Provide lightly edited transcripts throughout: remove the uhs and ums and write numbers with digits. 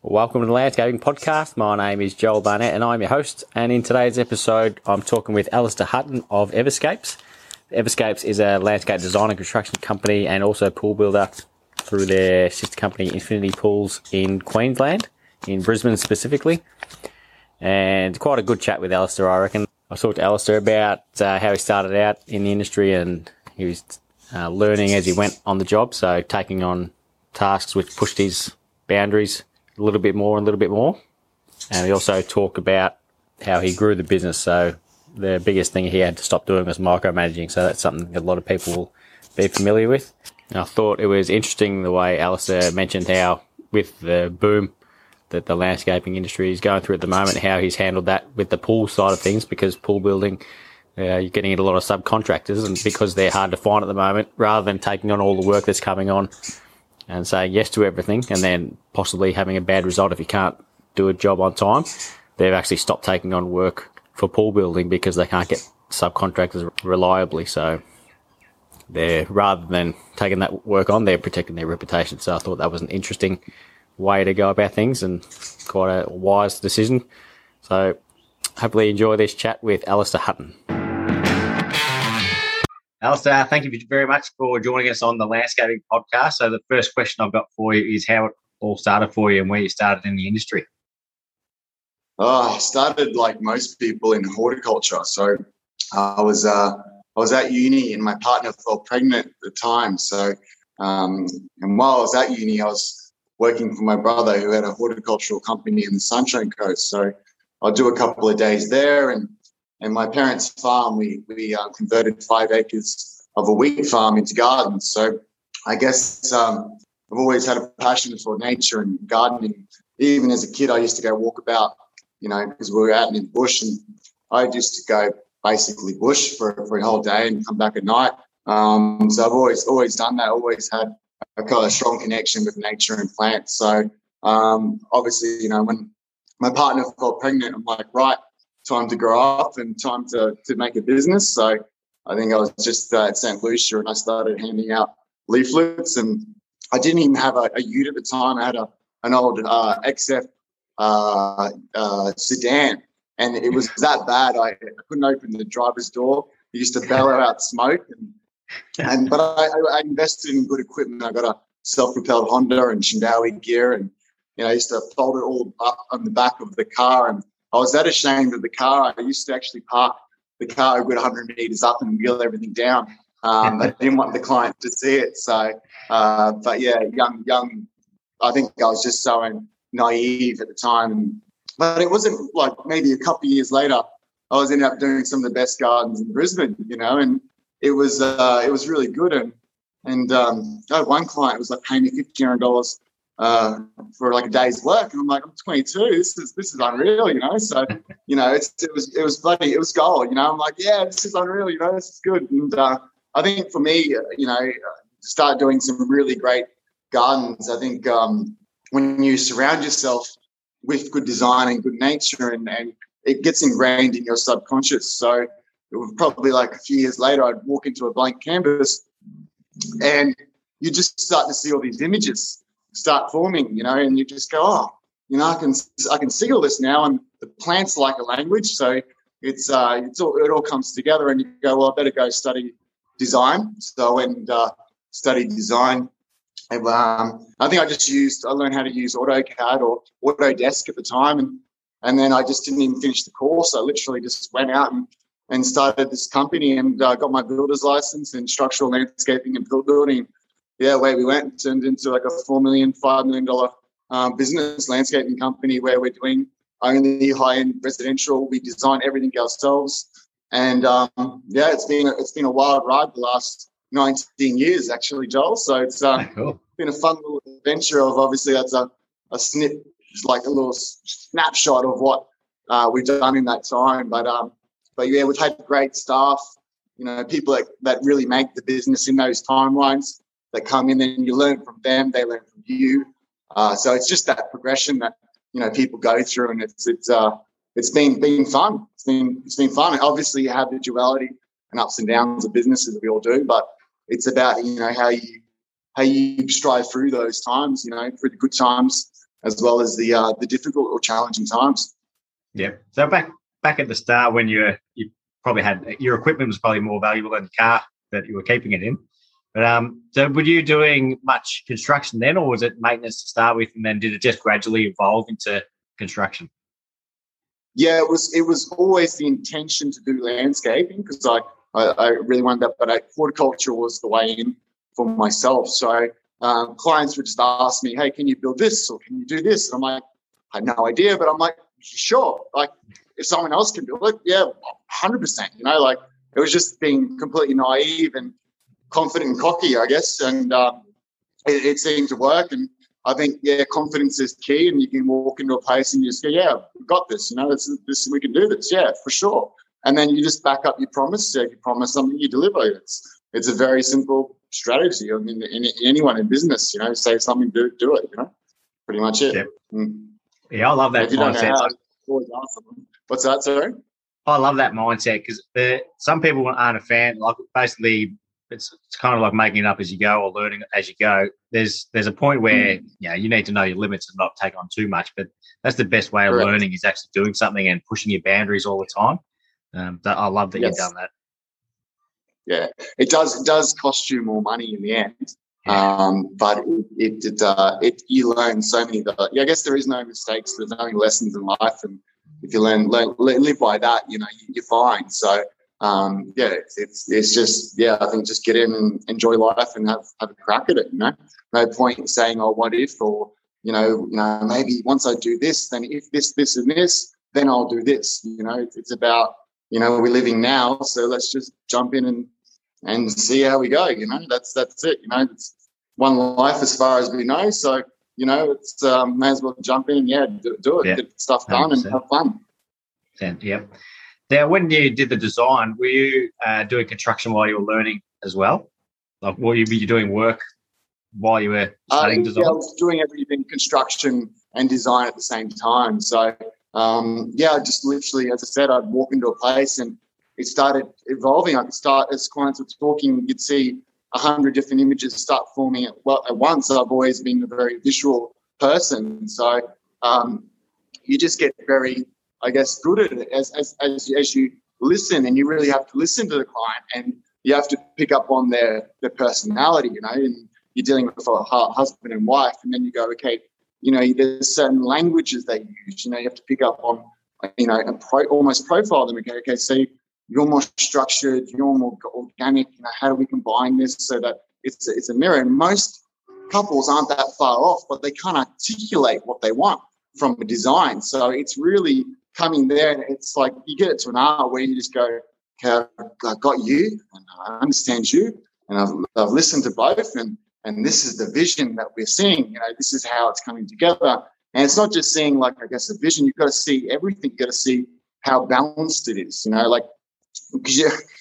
Welcome to the Landscaping Podcast. My name is Joel Barnett and I'm your host. And in today's episode, I'm talking with Alistair Hutton of Everscapes. Everscapes is a landscape design and construction company and also pool builder through their sister company Infinity Pools in Queensland, in Brisbane specifically. And quite a good chat with Alistair, I reckon. I talked to Alistair about how he started out in the industry, and he was learning as he went on the job, so taking on tasks which pushed his boundaries a little bit more and a little bit more. And we also talk about how he grew the business. So the biggest thing he had to stop doing was micromanaging. So that's something that a lot of people will be familiar with. And I thought it was interesting the way Alistair mentioned how with the boom that the landscaping industry is going through at the moment, how he's handled that with the pool side of things, because pool building, you're getting in a lot of subcontractors, and because they're hard to find at the moment, rather than taking on all the work that's coming on and saying yes to everything and then possibly having a bad result if you can't do a job on time, they've actually stopped taking on work for pool building because they can't get subcontractors reliably. So they're, rather than taking that work on, they're protecting their reputation. So I thought that was an interesting way to go about things and quite a wise decision. So hopefully you enjoy this chat with Alistair Hutton. Alistair, thank you very much for joining us on the Landscaping Podcast. So the first question I've got for you is how it all started for you and where you started in the industry. I started like most people in horticulture. So I was at uni and my partner fell pregnant at the time. So and while I was at uni, I was working for my brother who had a horticultural company in the Sunshine Coast. So I'd do a couple of days there, and my parents' farm, we converted 5 acres of a wheat farm into gardens. So I guess I've always had a passion for nature and gardening. Even as a kid, I used to go walk about, because we were out in the bush, and I used to go basically bush for a whole day and come back at night. So I've always done that, always had a kind of strong connection with nature and plants. So obviously, when my partner got pregnant, I'm like, right, time to grow up and time to make a business. So I think I was just at St. Lucia and I started handing out leaflets, and I didn't even have a ute at the time. I had an old XF sedan, and it was that bad. I couldn't open the driver's door. It used to bellow out smoke, but I invested in good equipment. I got a self-propelled Honda and Shindawi gear, and I used to fold it all up on the back of the car, and I was that ashamed of the car. I used to actually park the car a good 100 meters up and wheel everything down. I didn't want the client to see it. So, but yeah, young. I think I was just so naive at the time. But it wasn't like maybe a couple of years later, I was ended up doing some of the best gardens in Brisbane, and it was really good. And I had one client was like paying me $1,500 for like a day's work, and I'm like, I'm 22. This is unreal, So it was bloody, it was gold, I'm like, yeah, this is unreal, this is good. And I think for me, to start doing some really great gardens, I think when you surround yourself with good design and good nature, and it gets ingrained in your subconscious. So it was probably like a few years later, I'd walk into a blank canvas, and you just start to see all these images start forming, and you just go, I can see all this now, and the plants like a language, so it all comes together, and you go, well, I better go study design. So I went and studied design. And, I think I learned how to use AutoCAD or Autodesk at the time, and then I just didn't even finish the course. I literally just went out and started this company, and got my builder's license in structural landscaping and build building. Yeah, away we went. Turned into like a $4 million, $5 million business landscaping company where we're doing only high-end residential. We design everything ourselves, and it's been a wild ride the last 19 years actually, Joel. So it's Cool. Been a fun little adventure of, obviously that's a snip, like a little snapshot of what we've done in that time. But yeah, we've had great staff, people that really make the business in those timelines, that come in, and you learn from them, they learn from you. So it's just that progression that people go through, and it's been fun. It's been fun. And obviously, you have the duality and ups and downs of businesses, we all do, but it's about how you strive through those times, through the good times, as well as the difficult or challenging times. Yeah. So back at the start, when you probably had your equipment was probably more valuable than the car that you were keeping it in. But so were you doing much construction then, or was it maintenance to start with, and then did it just gradually evolve into construction? Yeah, it was always the intention to do landscaping because I really wanted that, but horticulture was the way in for myself. So clients would just ask me, hey, can you build this or can you do this? And I'm like, I had no idea, but I'm like, sure. Like if someone else can do it, yeah, 100%. You know, like it was just being completely naive and confident and cocky, I guess. And it seemed to work. And I think, yeah, confidence is key. And you can walk into a place and you just go, yeah, we've got this. You know, this we can do this. Yeah, for sure. And then you just back up your promise. If you promise something, you deliver. It's a very simple strategy. I mean, anyone in business, you know, say something, do it. You know, pretty much it. Yeah, yeah, I love that mindset. Always ask them. What's that, sorry? I love that mindset because some people aren't a fan. Like basically, it's kind of like making it up as you go or learning as you go. There's a point where you need to know your limits and not take on too much. But that's the best way of learning is actually doing something and pushing your boundaries all the time. I love that you've done that. Yeah, it does cost you more money in the end, but you learn so many. I guess there is no mistakes. There's only lessons in life, and if you live by that, you know, you're fine. So it's just I think just get in and enjoy life and have a crack at it. You know, no point saying, oh, what if, or you know, maybe once I do this, then if this and this, then I'll do this. You know, it's about, you know, we're living now, so let's just jump in and see how we go. You know, that's it. You know, it's one life as far as we know. So, you know, it's may as well jump in and do it, get stuff done 100%. And have fun. Yeah. Now, when you did the design, were you doing construction while you were learning as well? Like, were you doing work while you were studying design? Yeah, I was doing everything, construction and design at the same time. So, I just literally, as I said, I'd walk into a place and it started evolving. I could start, as clients were talking, you'd see 100 different images start forming at once. I've always been a very visual person. So you just get very, I guess, good at it as you listen, and you really have to listen to the client and you have to pick up on their personality, you know, and you're dealing with a husband and wife, and then you go, okay, you know, there's certain languages they use, you know, you have to pick up on, you know, and almost profile them. Okay, so you're more structured, you're more organic, you know, how do we combine this so that it's a mirror? And most couples aren't that far off, but they can't articulate what they want from a design. So it's really coming there, and it's like you get it to an art where you just go, okay, I've got you, and I understand you, and I've listened to both, and this is the vision that we're seeing. You know, this is how it's coming together. And it's not just seeing, like, I guess, a vision. You've got to see everything. You've got to see how balanced it is, you know, like, because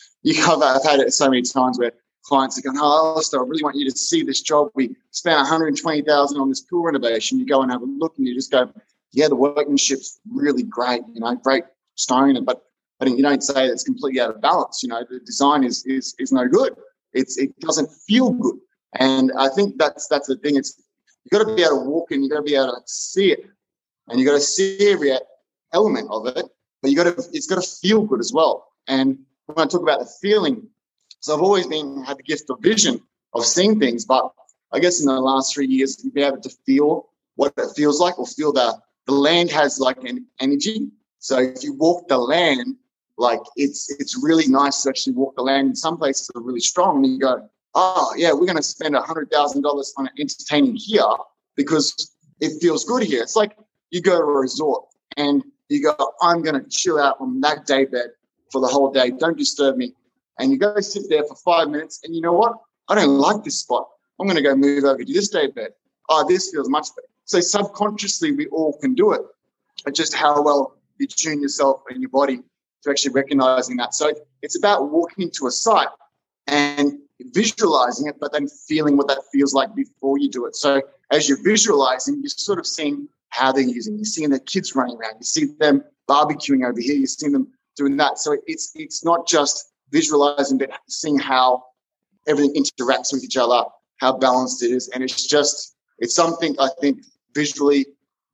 I've had it so many times where clients are going, oh, Alistair, I really want you to see this job. We spent $120,000 on this pool renovation. You go and have a look and you just go, yeah, the workmanship's really great, you know, great stone, but you don't say it's completely out of balance. You know, the design is no good. It doesn't feel good. And I think that's the thing. You've got to be able to walk in, you've got to be able to see it, and you've got to see every element of it, but it's got to feel good as well. And when I talk about the feeling, so I've always had the gift of vision of seeing things, but I guess in the last 3 years, you've been able to feel what it feels like, or feel the land has like an energy. So if you walk the land, like it's really nice to actually walk the land. In some places are really strong, and you go, oh yeah, we're going to spend $100,000 on entertaining here because it feels good here. It's like you go to a resort and you go, I'm going to chill out on that day bed for the whole day. Don't disturb me. And you go sit there for 5 minutes, and you know what? I don't like this spot. I'm going to go move over to this day bed. Oh, this feels much better. So subconsciously, we all can do it. It's just how well you tune yourself and your body to actually recognizing that. So it's about walking to a site and visualizing it, but then feeling what that feels like before you do it. So as you're visualizing, you're sort of seeing how they're using. You're seeing the kids running around. You see them barbecuing over here. You're seeing them doing that. So it's not just visualizing, but seeing how everything interacts with each other, how balanced it is. And it's something I think visually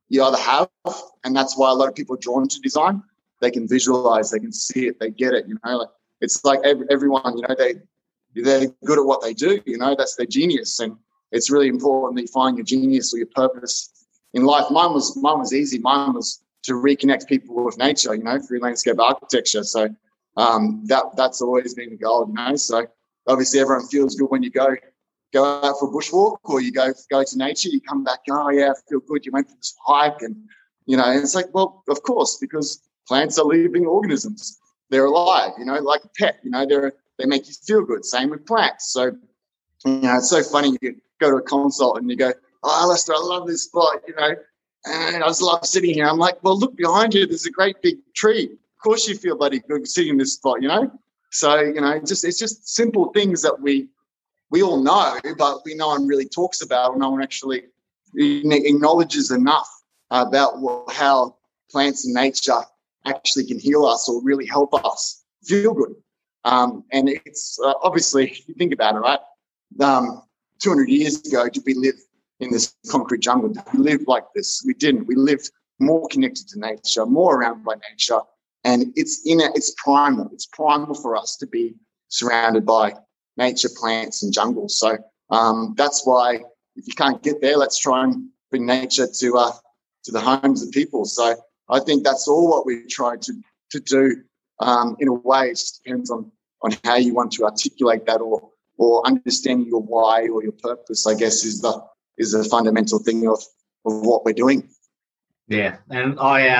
you either have, and that's why a lot of people are drawn to design. They can visualize, they can see it, they get it. Like, it's like everyone, they're good at what they do. That's their genius, and it's really important that you find your genius or your purpose in life. Mine was easy. Mine was to reconnect people with nature. Through landscape architecture. So that's always been the goal. So obviously everyone feels good when you go out for a bushwalk, or you go to nature. You come back, oh yeah, I feel good. You went for this hike, and and it's like, well, of course, because plants are living organisms. They're alive. Like a pet. They make you feel good. Same with plants. So it's so funny. You go to a consult and you go, oh, Alistair, I love this spot. And I just love sitting here. I'm like, well, look behind you. There's a great big tree. Of course you feel bloody good sitting in this spot. So it's just simple things that we all know, but no one really talks about, or no one actually acknowledges enough about how plants and nature actually can heal us or really help us feel good. And it's obviously, if you think about it, right? 200 years ago, did we live in this concrete jungle? Did we live like this? We didn't. We lived more connected to nature, more around by nature, and it's primal. It's primal for us to be surrounded by nature, plants, and jungles. So that's why, if you can't get there, let's try and bring nature to the homes of people. So I think that's all what we try to do. In a way, it just depends on how you want to articulate that, or understanding your why or your purpose, I guess, is the fundamental thing of what we're doing. Yeah, and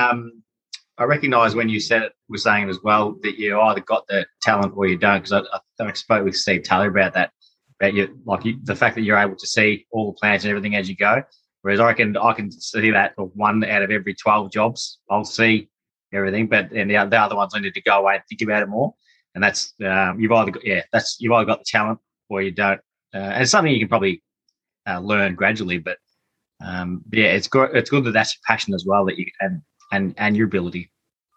I recognise when you were saying it as well, that you either got the talent or you don't. Because I spoke with Steve Taylor about that, the fact that you're able to see all the plants and everything as you go. Whereas I can see that for 1 out of every 12 jobs, I'll see everything, but the other ones I need to go away and think about it more. And that's you've either got the talent or you don't. And it's something you can probably learn gradually, but it's good that that's your passion as well, that you and your ability.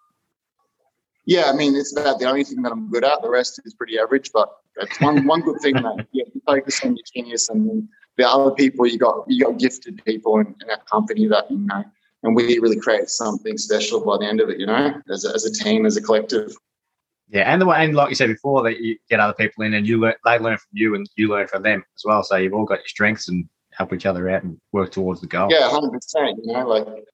Yeah, I mean, it's about the only thing that I'm good at. The rest is pretty average, but that's one good thing that you focus on your genius, and the other people, you got gifted people in that company that and we really create something special by the end of it, as a team, as a collective. Yeah, and like you said before, that you get other people in and they learn from you and you learn from them as well. So you've all got your strengths and help each other out and work towards the goal. Yeah, 100%.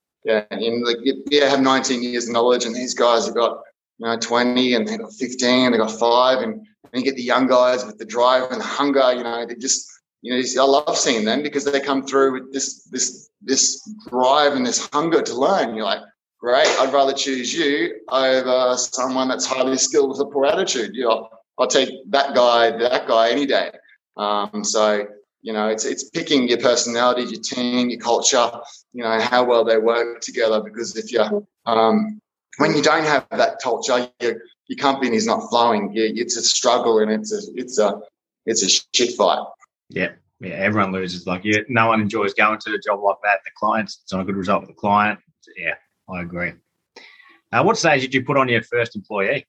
Have 19 years of knowledge, and these guys have got 20, and they've got 15, they've got 5, and you get the young guys with the drive and the hunger. They just I love seeing them because they come through with this drive and this hunger to learn. You're like, great, I'd rather choose you over someone that's highly skilled with a poor attitude. I'll take that guy any day. So it's picking your personality, your team, your culture, how well they work together. Because if you're when you don't have that culture, your company is not flowing. It's a struggle, and it's a shit fight. Yeah, everyone loses. No one enjoys going to a job like that. The clients, it's not a good result for the client. Yeah, I agree. What stage did you put on your first employee?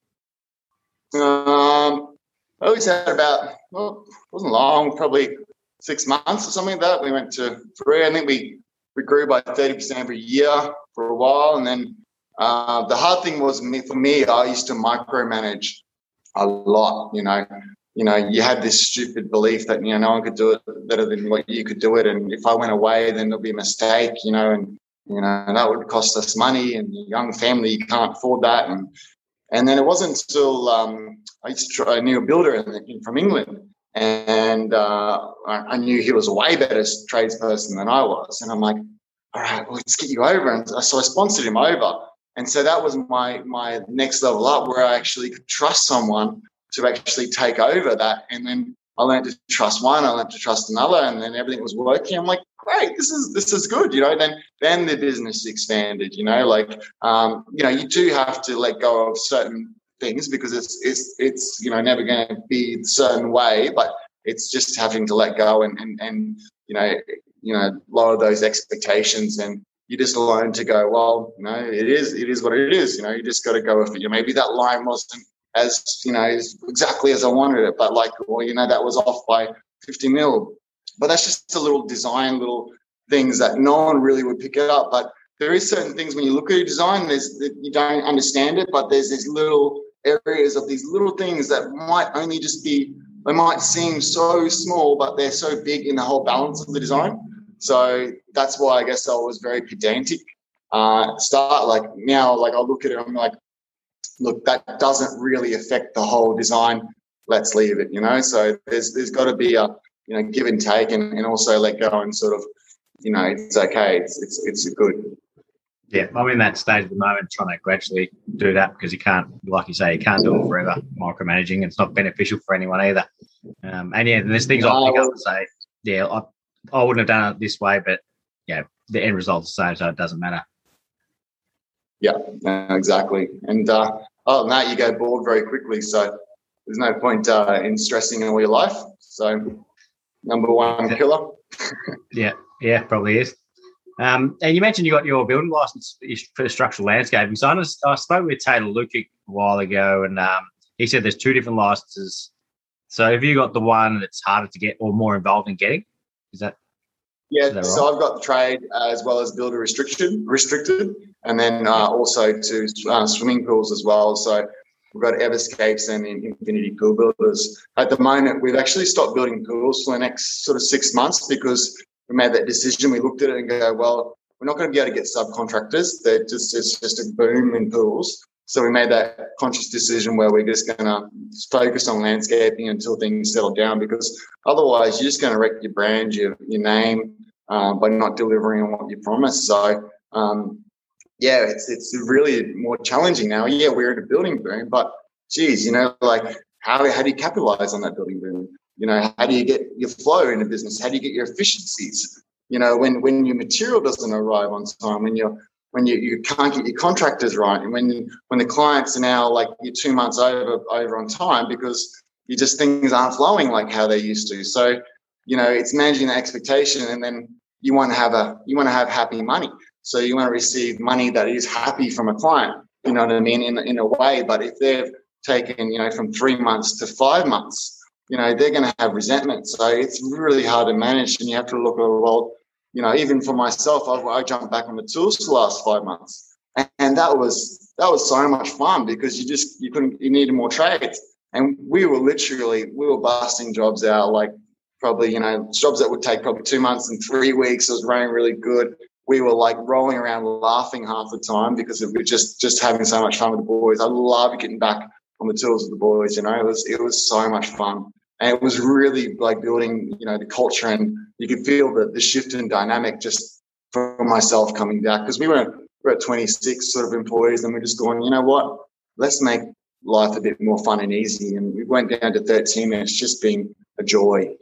I always had it wasn't long, probably 6 months or something like that. We went to 3. I think we grew by 30% every year for a while. And then the hard thing was for me, I used to micromanage a lot, you had this stupid belief that, no one could do it better than what you could do it. And if I went away, then there'll be a mistake, and that would cost us money, and a young family, you can't afford that. And then it wasn't until I knew a builder from England, and I knew he was a way better tradesperson than I was. And I'm like, all right, well, let's get you over. And so I sponsored him over. And so that was my next level up, where I actually could trust someone to actually take over that. And then I learned to trust one, I learned to trust another, and then everything was working. I'm like, great, this is good, Then the business expanded, you do have to let go of certain things, because it's never going to be a certain way, but it's just having to let go and lower those expectations, and you just learn to go, well, it is what it is. You just got to go with it. Maybe that line wasn't as exactly as I wanted it, but that was off by 50 mil. But that's just a little design, little things that no one really would pick it up. But there is certain things when you look at a design, you don't understand it, but there's these little areas of these little things that might only just be, they might seem so small, but they're so big in the whole balance of the design. So that's why I guess I was very pedantic. Start like now, like I look at it, I'm like, look, that doesn't really affect the whole design. Let's leave it, So there's got to be a, give and take, and also let go and sort of, it's okay. It's good. Yeah, I'm in that stage at the moment, trying to gradually do that, because you can't, like you say, you can't do it forever. Micromanaging, it's not beneficial for anyone either. And yeah, there's things I'll pick up and say, yeah, I wouldn't have done it this way, but yeah, the end result's the same, so it doesn't matter. Yeah, exactly. And other than that, you go bored very quickly. So there's no point in stressing all your life. So number one killer. yeah, probably is. And you mentioned you got your building license for structural landscaping. So I spoke with Taylor Lukic a while ago, and he said there's two different licenses. So have you got the one that's harder to get or more involved in getting? Is that right? So I've got the trade as well as builder restricted, and then also to swimming pools as well. So we've got Everscapes and Infinity Pool Builders. At the moment, we've actually stopped building pools for the next sort of 6 months because we made that decision. We looked at it and go, well, we're not going to be able to get subcontractors. It's just a boom in pools. So we made that conscious decision where we're just going to focus on landscaping until things settle down, because otherwise you're just going to wreck your brand, your name, by not delivering on what you promised. So, it's really more challenging now. Yeah, we're in a building boom, but geez, like how do you capitalize on that building boom? How do you get your flow in a business? How do you get your efficiencies? When your material doesn't arrive on time, when you can't get your contractors right, and when the clients are now like you're 2 months over on time because things aren't flowing like how they used to. So, it's managing the expectation, and then you want to have happy money. So you want to receive money that is happy from a client, you know what I mean, in a way. But if they've taken, from 3 months to 5 months, they're going to have resentment. So it's really hard to manage, and you have to look at, well, even for myself, I jumped back on the tools for the last 5 months, and that was so much fun because you needed more trades, and we were busting jobs out like probably jobs that would take probably 2 months and 3 weeks. It was running really good. We were like rolling around laughing half the time because we're just having so much fun with the boys. I love getting back on the tools with the boys. It was so much fun. And it was really like building, the culture, and you could feel the shift in dynamic just from myself coming back, because we're at 26 sort of employees, and we're just going, you know what, let's make life a bit more fun and easy. And we went down to 13, and it's just been a joy.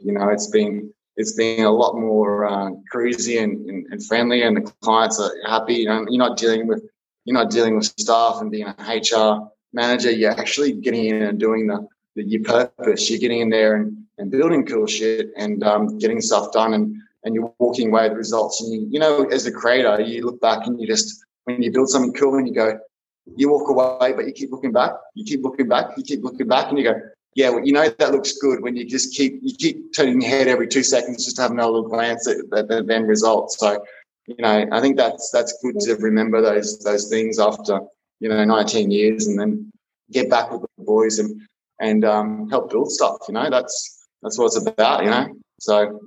It's been a lot more cruisy and friendly, and the clients are happy. You're not dealing with staff and being an HR manager. You're actually getting in and doing your purpose. You're getting in there and building cool shit and getting stuff done, and you're walking away with results. And as a creator, you look back and when you build something cool and you walk away, but you keep looking back, you keep looking back, and you go, yeah, well, that looks good when you keep turning your head every 2 seconds just to have another little glance at the end result. So, I think that's good to remember those things after 19 years, and then get back with the boys and help build stuff. That's what it's about. So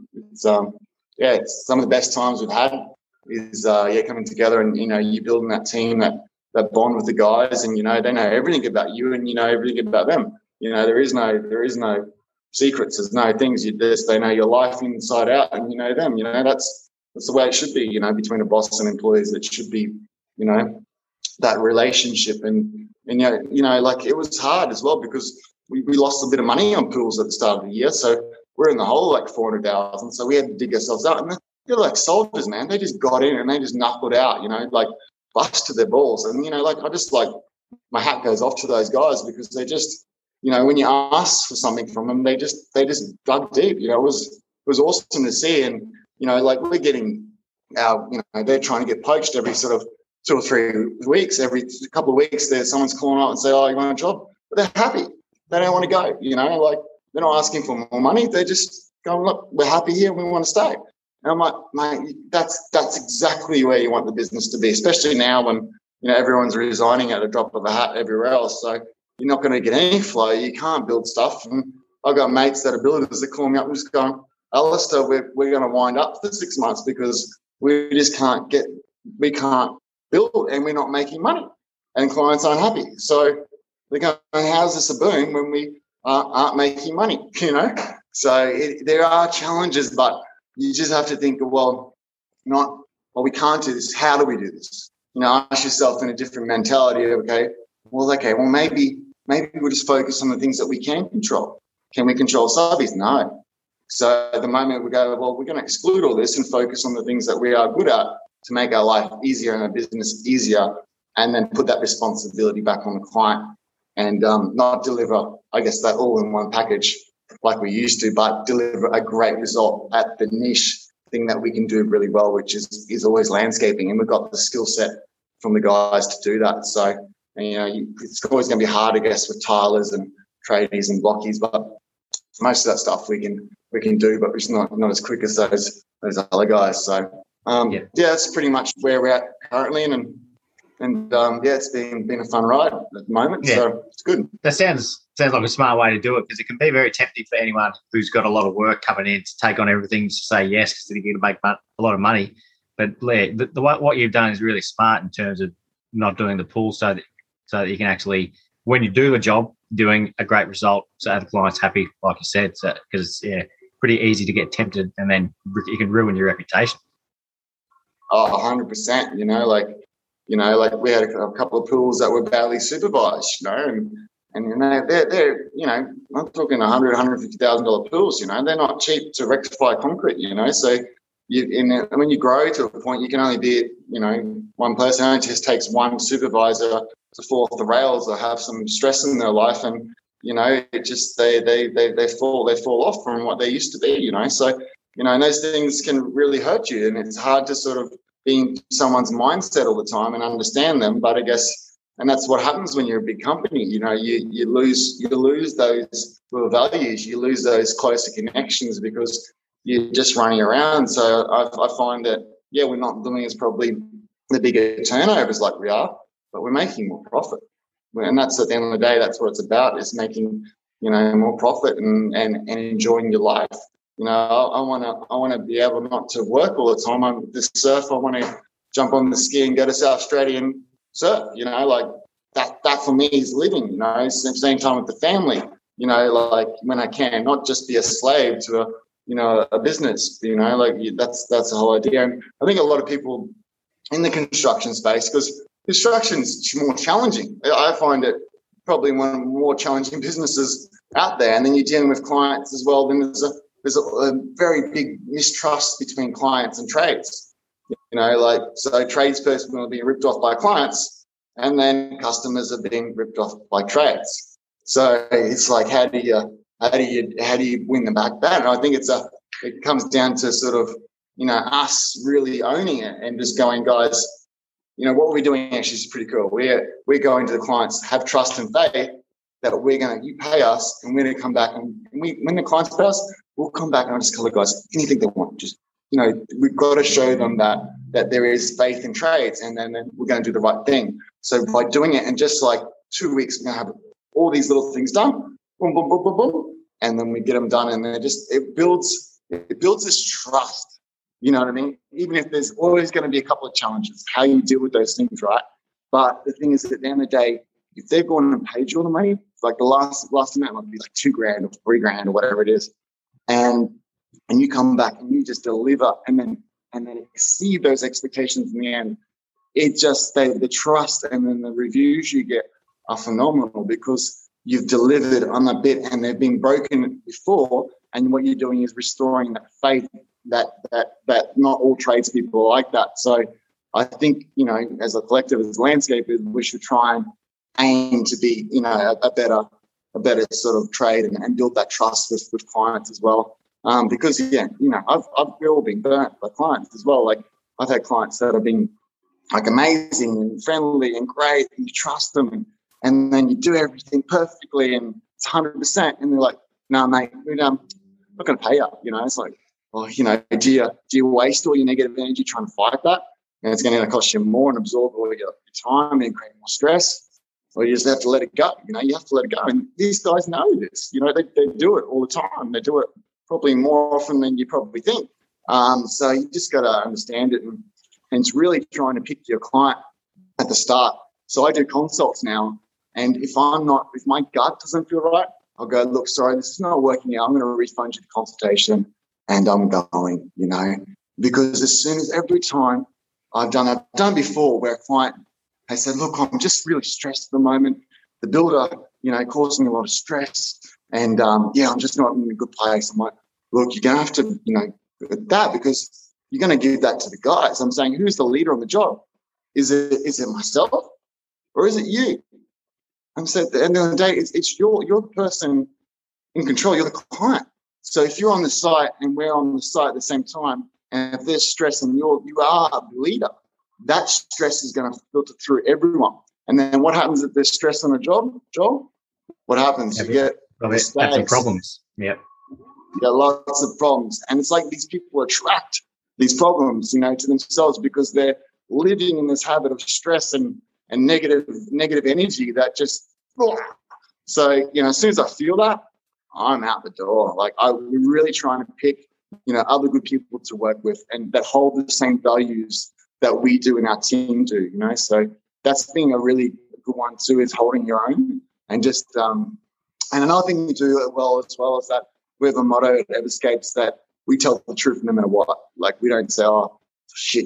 it's some of the best times we've had is coming together, and you building that team, that bond with the guys, and they know everything about you, and everything about them. There is no secrets. There's no things. They know your life inside out, and them. That's the way it should be. Between a boss and employees, it should be. That relationship, and like it was hard as well because we lost a bit of money on pools at the start of the year, so we're in the hole like 400,000. So we had to dig ourselves out, and they're like soldiers, man. They just got in and they just knuckled out. Like busted their balls, and I just like my hat goes off to those guys because they just. When you ask for something from them, they just dug deep. It was awesome to see. And, like we're getting they're trying to get poached every sort of 2 or 3 weeks. Every couple of weeks, someone's calling up and say, oh, you want a job? But they're happy. They don't want to go, like they're not asking for more money. They're just going, look, we're happy here. We want to stay. And I'm like, mate, that's exactly where you want the business to be, especially now when, everyone's resigning at a drop of a hat everywhere else. So you're not going to get any flow. You can't build stuff. And I've got mates that are builders that call me up and just going, Alistair, we're going to wind up for 6 months because we just can't build and we're not making money and clients aren't happy. So they're going, how's this a boom when we aren't making money, So there are challenges, but you just have to think, we can't do this. How do we do this? Ask yourself in a different mentality. Well, maybe we'll just focus on the things that we can control. Can we control subbies? No. So at the moment we go, well, we're going to exclude all this and focus on the things that we are good at to make our life easier and our business easier, and then put that responsibility back on the client and not deliver, I guess, that all-in-one package like we used to, but deliver a great result at the niche thing that we can do really well, which is always landscaping. And we've got the skill set from the guys to do that. So, it's always going to be hard, I guess, with tilers and tradies and blockies, but most of that stuff we can do, but it's not as quick as those other guys. So, that's pretty much where we're at currently. And it's been a fun ride at the moment, so it's good. That sounds like a smart way to do it, because it can be very tempting for anyone who's got a lot of work coming in to take on everything, to say yes because they're going to make a lot of money. But what you've done is really smart in terms of not doing the pool, so that you can actually, when you do a job, doing a great result, so the client's happy, like you said. So because it's pretty easy to get tempted, and then you can ruin your reputation. Oh, 100%. Like we had a couple of pools that were badly supervised, and they're I'm talking $100,000, $150,000 pools, they're not cheap to rectify concrete, so when you grow to a point, you can only be, one person. It just takes one supervisor to fall off the rails or have some stress in their life, and it just they fall off from what they used to be, so and those things can really hurt you, and it's hard to sort of be in someone's mindset all the time and understand them. But I guess, and that's what happens when you're a big company. You lose those little values, you lose those closer connections because you're just running around. So I find that we're not doing as probably the bigger turnovers like we are, but we're making more profit. And that's, at the end of the day, that's what it's about, is making more profit and enjoying your life. I want to be able not to work all the time. I'm this surf. I want to jump on the ski and go to South Australia and surf. Like that for me is living. Same time with the family. Like when I can, not just be a slave to a business. That's the whole idea. And I think a lot of people in the construction space, because construction's more challenging. I find it probably one of the more challenging businesses out there. And then you're dealing with clients as well. Then there's a very big mistrust between clients and trades. So tradesperson will be ripped off by clients, and then customers are being ripped off by trades. So it's like, how do you win them back? That, and I think it comes down to sort of us really owning it and just going, guys, what we're doing actually is pretty cool. We're going to the clients, have trust and faith that you pay us, and we're going to come back, and when the clients pay us, we'll come back and I'll just tell the guys anything they want. Just, we've got to show them that there is faith in trades, and then we're going to do the right thing. So by doing it in just like 2 weeks, we're going to have all these little things done, boom, boom, boom, boom, boom, and then we get them done, and then it builds this trust. You know what I mean? Even if there's always going to be a couple of challenges, how you deal with those things, right? But the thing is, at the end of the day, if they've gone and paid you all the money, like the last amount might be like $2,000 or $3,000 or whatever it is, and you come back and you just deliver and then exceed those expectations in the end, it just, the trust and then the reviews you get are phenomenal, because you've delivered on a bit and they've been broken before, and what you're doing is restoring that faith that not all tradespeople are like that. So I think, as a collective, as landscapers, we should try and aim to be, a better sort of trade and build that trust with clients as well. Because I've all been burnt by clients as well. Like, I've had clients that have been like amazing and friendly and great, and you trust them, and then you do everything perfectly and it's 100%, and they're like, "No, mate, I'm not going to pay you." It's like, Well, do you waste all your negative energy trying to fight that? And it's going to cost you more and absorb all your time and create more stress. Or you just have to let it go. You have to let it go. And these guys know this. They do it all the time. They do it probably more often than you probably think. So you just got to understand it. And it's really trying to pick your client at the start. So I do consults now. And if my gut doesn't feel right, I'll go, look, sorry, this is not working out. I'm going to refund you the consultation and I'm going, because as soon as every time I've done before where a client has said, look, I'm just really stressed at the moment. The builder, causing me a lot of stress and, I'm just not in a good place. I'm like, look, you're going to have to, that because you're going to give that to the guys. I'm saying, who's the leader on the job? Is it myself or is it you? I'm saying at the end of the day, it's you're the person in control. You're the client. So if you're on the site and we're on the site at the same time, and if there's stress and you are the leader, that stress is going to filter through everyone. And then what happens if there's stress on a job, Joel? What happens? You get mistakes. Some problems. Yep. You get lots of problems. And it's like these people attract these problems, to themselves because they're living in this habit of stress and negative energy that just, so, as soon as I feel that, I'm out the door. Like we're really trying to pick, other good people to work with and that hold the same values that we do and our team do, So that's being a really good one too, is holding your own and just, and another thing we do well is that we have a motto at Everscapes that we tell the truth no matter what. Like we don't say, oh, shit,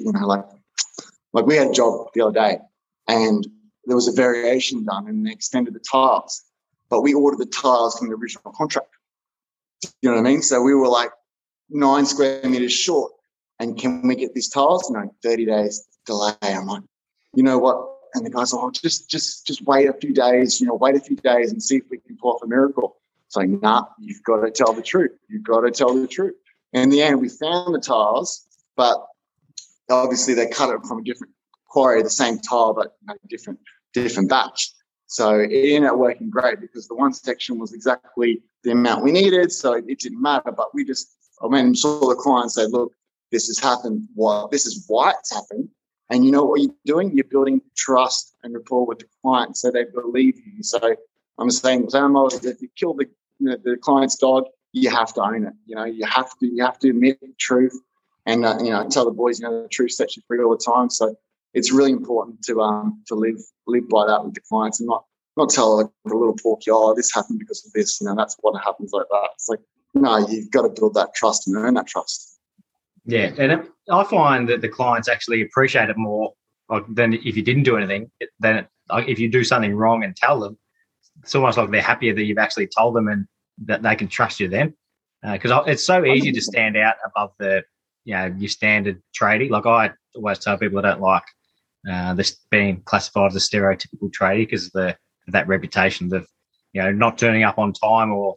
like we had a job the other day and there was a variation done and they extended the tiles, but we ordered the tiles from the original contract. You know what I mean? So we were like 9 square meters short. And can we get these tiles? No, 30 days delay. I'm like, you know what? And the guy's like, oh, just wait a few days, and see if we can pull off a miracle. It's like, nah, you've got to tell the truth. You've got to tell the truth. And in the end, we found the tiles, but obviously they cut it from a different quarry, the same tile, but different batch. So it ended up working great because the one section was exactly the amount we needed. So it didn't matter, but I went and saw the client and said, look, this has happened. This is why it's happened. And you know what you're doing? You're building trust and rapport with the client so they believe you. So I'm saying, if you kill the client's dog, you have to own it. You have to admit the truth and, tell the boys, the truth sets you free all the time. So it's really important to live by that with the clients and not tell like the little porky, oh, this happened because of this. That's what happens like that. It's like, no, you've got to build that trust and earn that trust. Yeah, and I find that the clients actually appreciate it more than if you didn't do anything. If you do something wrong and tell them, it's almost like they're happier that you've actually told them and that they can trust you then. Because it's so easy to stand out above your standard tradie. Like I always tell people I don't like this being classified as a stereotypical tradie because of that reputation of not turning up on time or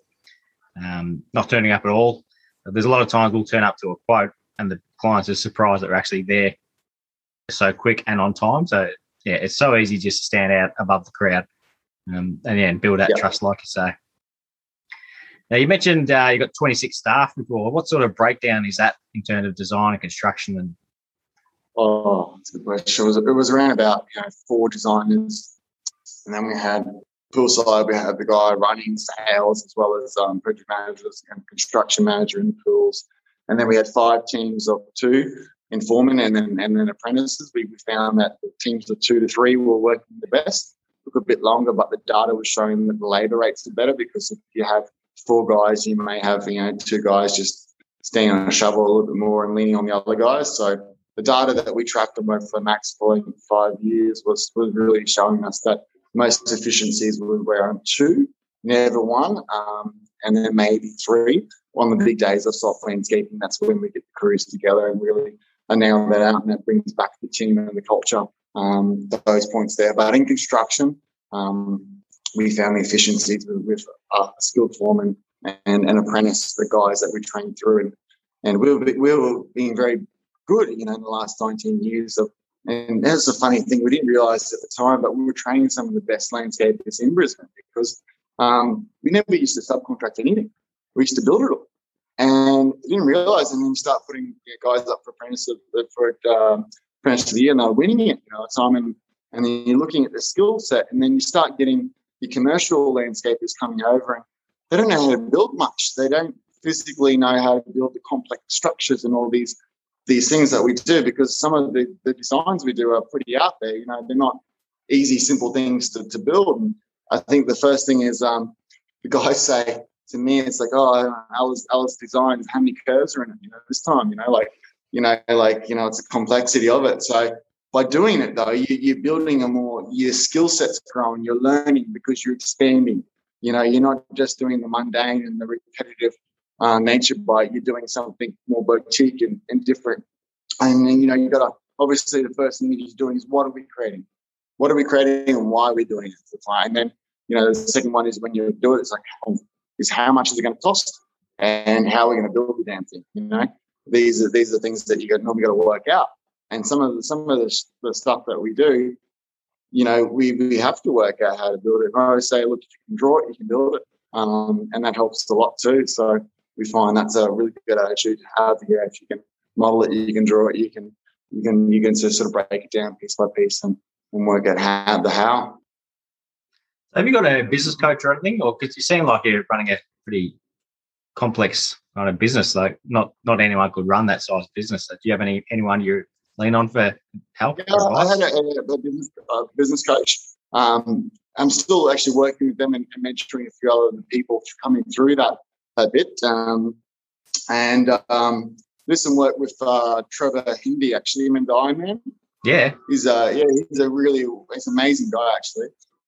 not turning up at all. There's a lot of times we'll turn up to a quote and the clients are surprised that we're actually there so quick and on time. So, yeah, it's so easy just to stand out above the crowd and build that trust, like you say. Now, you mentioned you got 26 staff before. What sort of breakdown is that in terms of design and construction? Oh, that's a good question. It was around about 4 designers, and then we had poolside. We had the guy running sales as well as project managers and construction manager in the pools. And then we had 5 teams of 2 in foreman and then apprentices. We found that the teams of 2 to 3 were working the best. Took a bit longer, but the data was showing that the labour rates are better because if you have 4 guys, you may have 2 guys just standing on a shovel a little bit more and leaning on the other guys. So the data that we tracked on both for Max for 5 years was really showing us that most efficiencies were around 2, never 1, and then maybe 3. On the big days of soft landscaping, that's when we get the crews together and really nail that out, and that brings back the team and the culture, those points there. But in construction, we found the efficiencies with a skilled foreman and an apprentice, the guys that we trained through. And we were being very good, in the last 19 years. And that's a funny thing, we didn't realise at the time, but we were training some of the best landscapers in Brisbane because we never used to subcontract anything. We used to build it all. And I didn't realize, and then you start putting guys up for apprentice of the year, and they're winning it, time, and then you're looking at the skill set, and then you start getting your commercial landscapers coming over, and they don't know how to build much. They don't physically know how to build the complex structures and all these things that we do, because some of the designs we do are pretty out there. They're not easy, simple things to build. And I think the first thing is the guys say to me, it's like, oh, Alice designs, how many curves are in it? This time, it's a complexity of it. So by doing it though, you're building your skill set's growing, you're learning because you're expanding. You're not just doing the mundane and the repetitive nature by it. You're doing something more boutique and different. And then, you got to, obviously the first thing that you're doing is what are we creating? What are we creating and why are we doing it? And then, the second one is when you do it, it's like, how much is it going to cost and how are we going to build the damn thing? These are things that you normally got to work out. And some of the stuff that we do, we have to work out how to build it. I always say, look, if you can draw it, you can build it. And that helps a lot too. So we find that's a really good attitude to have. Yeah, if you can model it, you can draw it, you can sort of break it down piece by piece and work out how. Have you got a business coach or anything? Or because you seem like you're running a pretty complex kind of business. Like not anyone could run that size business. Do you have anyone you lean on for help? Yeah, I had a business coach. I'm still actually working with them and mentoring a few other people coming through that a bit. And did some work with Trevor Hindi, actually, in the Ironman. Yeah. He's an amazing guy, actually.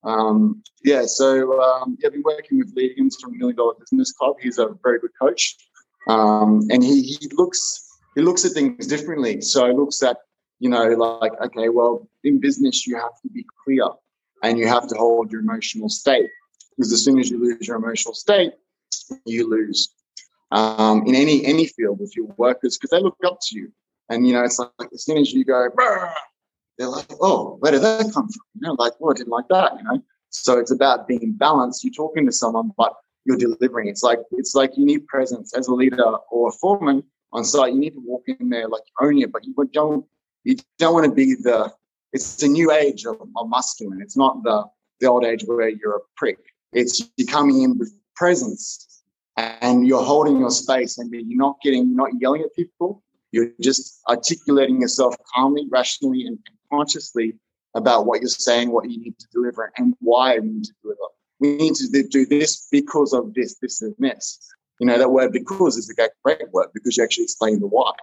I've been working with Lee Higgins from $1 Million Business Club. He's a very good coach. And he looks at things differently. So he looks at, okay, well, in business, you have to be clear and you have to hold your emotional state, because as soon as you lose your emotional state, you lose. In any field with your workers, because they look up to you. And, it's like as soon as you go, brr, they're like, oh, where did that come from? I didn't like that, So it's about being balanced. You're talking to someone, but you're delivering. It's like you need presence as a leader or a foreman on site. You need to walk in there like you own it, but you don't want to be it's the new age of masculine. It's not the old age where you're a prick. It's you coming in with presence and you're holding your space, and you're not yelling at people. You're just articulating yourself calmly, rationally, and consciously about what you're saying, what you need to deliver, and why we need to deliver. We need to do this because of this, this, and this. That word "because" is a great word, because you actually explain the why.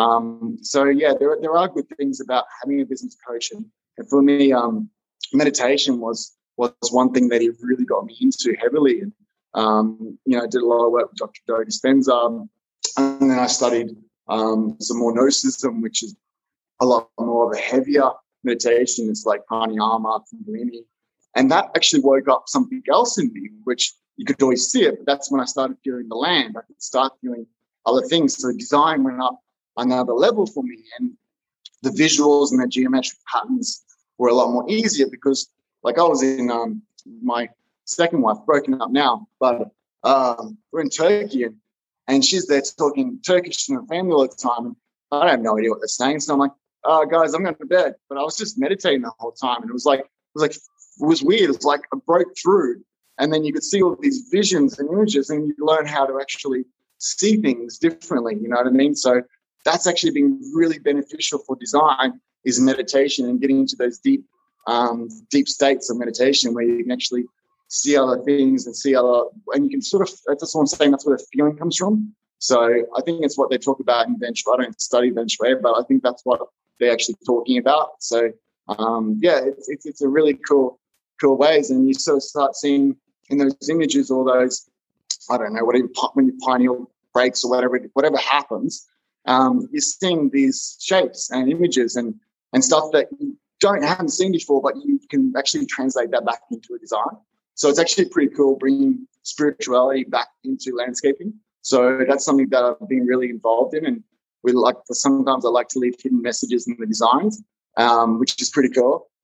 There are good things about having a business coach, and for me, meditation was one thing that he really got me into heavily. And I did a lot of work with Dr. Joe Dispenza, and then I studied some more Gnosticism, which is a lot more of a heavier meditation. It's like pranayama, kundalini, and that actually woke up something else in me, which you could always see it. But that's when I started feeling the land. I could start feeling other things. So design went up another level for me, and the visuals and the geometric patterns were a lot more easier, because like I was in my second wife, broken up now, but we're in Turkey, and she's there talking Turkish to her family all the time, and I have no idea what they're saying. So I'm like, guys, I'm going to bed. But I was just meditating the whole time, and it was weird. It's like I broke through, and then you could see all these visions and images, and you learn how to actually see things differently. You know what I mean? So that's actually been really beneficial for design, is meditation and getting into those deep states of meditation where you can actually see other things and and you can sort of, that's what I'm saying, that's where the feeling comes from. So I think it's what they talk about in Bench. I don't study Bench Way, but I think that's what they're actually talking about. So it's a really cool ways, and you sort of start seeing in those images all those, I don't know, when your pineal breaks or whatever happens, you're seeing these shapes and images and stuff that you haven't seen before, but you can actually translate that back into a design. So it's actually pretty cool bringing spirituality back into landscaping. So that's something that I've been really involved in, and sometimes I like to leave hidden messages in the designs, which is pretty cool.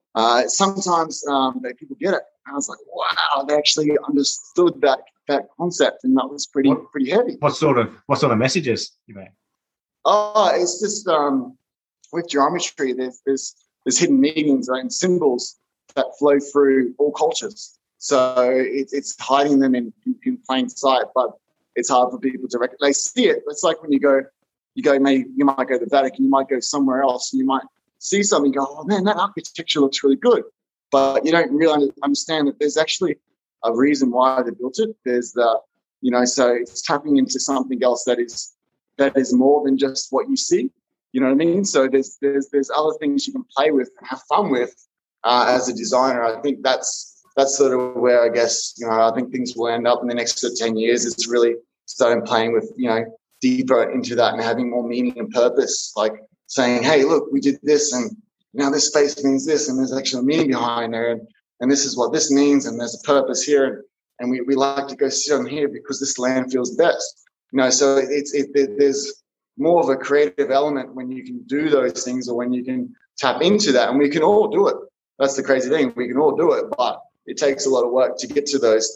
sometimes people get it. And I was like, wow, they actually understood that concept, and that was pretty heavy. What sort of messages you made? Oh, it's just with geometry, there's hidden meanings and symbols that flow through all cultures. So it's hiding them in plain sight, but it's hard for people to recognize. They see it. It's like when you might go to the Vatican, you might go somewhere else, and you might see something, go, oh man, that architecture looks really good. But you don't really understand that there's actually a reason why they built it. There's so it's tapping into something else that is more than just what you see. You know what I mean? So there's other things you can play with and have fun with as a designer. I think that's sort of where I guess, I think things will end up in the next 10 years. It's really starting playing with, deeper into that and having more meaning and purpose, like saying, hey, look, we did this, and now this space means this, and there's actually a meaning behind there, and this is what this means, and there's a purpose here, and we like to go sit on here because this land feels best. So there's more of a creative element when you can do those things, or when you can tap into that, and we can all do it. That's the crazy thing. We can all do it, but it takes a lot of work to get to those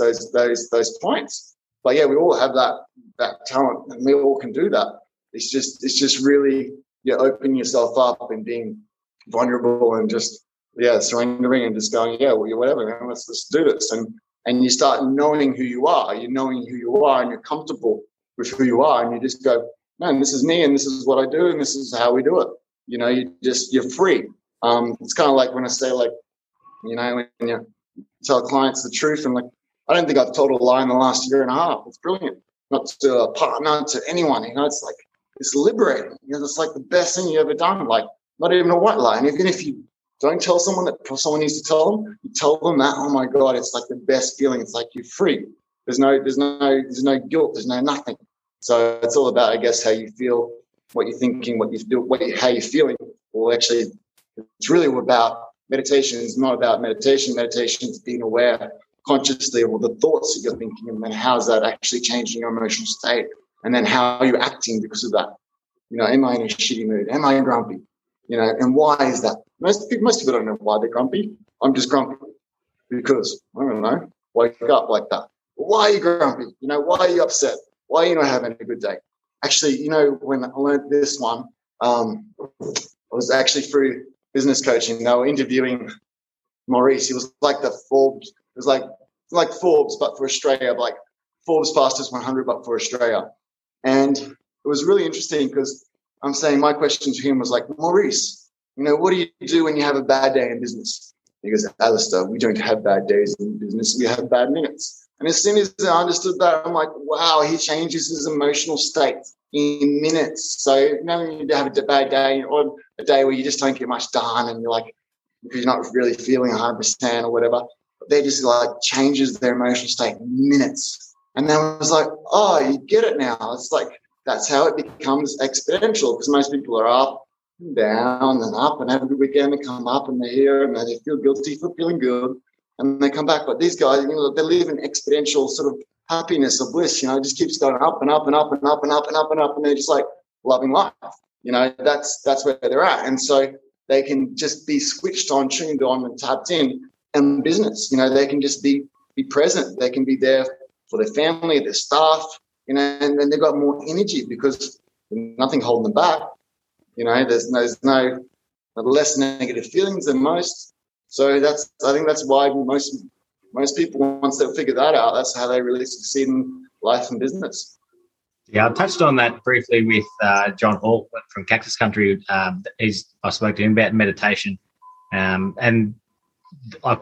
points. But yeah, we all have that talent, and we all can do that. It's just really opening yourself up and being vulnerable and just surrendering and just going, whatever, man, let's do this. And you start knowing who you are. You're knowing who you are, and you're comfortable with who you are, and you just go, man, this is me, and this is what I do, and this is how we do it. You're free. It's kind of like when I say, like, when you tell clients the truth, and like, I don't think I've told a lie in the last year and a half. It's brilliant. Not to a partner, to anyone. It's like, it's liberating. It's like the best thing you ever done. Like, not even a white lie. And even if you don't tell someone that someone needs to tell them, you tell them that. Oh my God, it's like the best feeling. It's like you're free. There's no guilt. There's no nothing. So it's all about, I guess, how you feel, what you're thinking, what you feel, how you're feeling. Well, actually, it's really about meditation. It's not about meditation. Meditation is being aware consciously of all the thoughts that you're thinking, and then how is that actually changing your emotional state, and then how are you acting because of that. Am I in a shitty mood? Am I grumpy? And why is that? Most people don't know why they're grumpy. I'm just grumpy because, I don't know, wake up like that. Why are you grumpy? Why are you upset? Why are you not having a good day? Actually, when I learned this one, I was actually through business coaching. They were interviewing Maurice. He was like the Forbes. It was like Forbes, but for Australia, like Forbes Fastest 100, but for Australia. And it was really interesting because I'm saying, my question to him was like, Maurice, what do you do when you have a bad day in business? He goes, Alistair, we don't have bad days in business. We have bad minutes. And as soon as I understood that, I'm like, wow, he changes his emotional state in minutes. So you have a bad day, or a day where you just don't get much done, and you're like, you're not really feeling 100% or whatever. They just like changes their emotional state in minutes. And then I was like, oh, you get it now. It's like, that's how it becomes exponential, because most people are up and down and up and have a good weekend and come up and they're here and they feel guilty for feeling good and they come back. But these guys, they live in exponential sort of happiness or bliss, it just keeps going up and up and up and up and up and up and up, and they're just like loving life. That's where they're at. And so they can just be switched on, tuned on and tapped in. And business, they can just be present. They can be there for their family, their staff, and then they've got more energy because there's nothing holding them back. There's no less negative feelings than most. So I think that's why most people, once they figure that out, that's how they really succeed in life and business. Yeah, I touched on that briefly with John Hall from Cactus Country. I spoke to him about meditation, and like